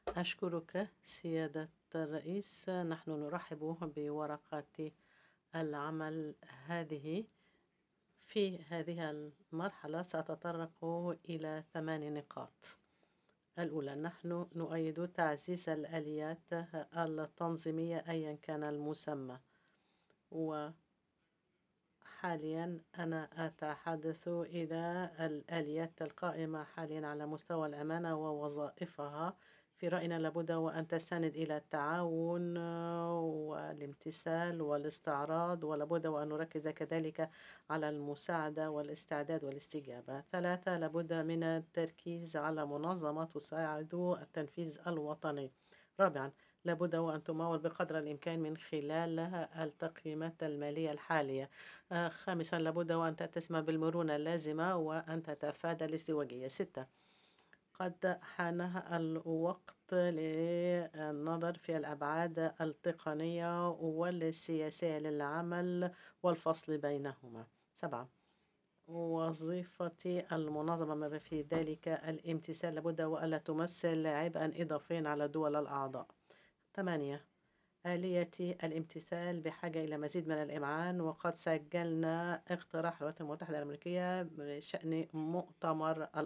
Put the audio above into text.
أشكرك سيادة الرئيس. نحن نرحب بورقة العمل هذه. في هذه المرحلة سأتطرق إلى 8 نقاط. الأولى، نحن نؤيد تعزيز الآليات التنظيمية أيا كان المسمى، وحاليا أنا أتحدث إلى الآليات القائمة حاليا على مستوى الأمانة ووظائفها. في رأينا لابد وأن تستند إلى التعاون والامتثال والاستعراض، ولابد وأن نركز كذلك على المساعدة والاستعداد والاستجابة. 3، لابد من التركيز على منظمة تساعد التنفيذ الوطني. 4، لابد وأن تمول بقدر الإمكان من خلال التقييمات المالية الحالية. 5، لابد وأن تتسم بالمرونة اللازمة وأن تتفادى الازدواجية. 6، قد حان الوقت للنظر في الأبعاد التقنية والسياسية للعمل والفصل بينهما. 7، وظيفة المنظمة ما في ذلك الامتثال، لابد وألا تمثل عبئا إضافيا على الدول الأعضاء. 8، آلية الامتثال بحاجة إلى مزيد من الإمعان، وقد سجلنا اقتراح الولايات المتحدة الأمريكية بشأن مؤتمر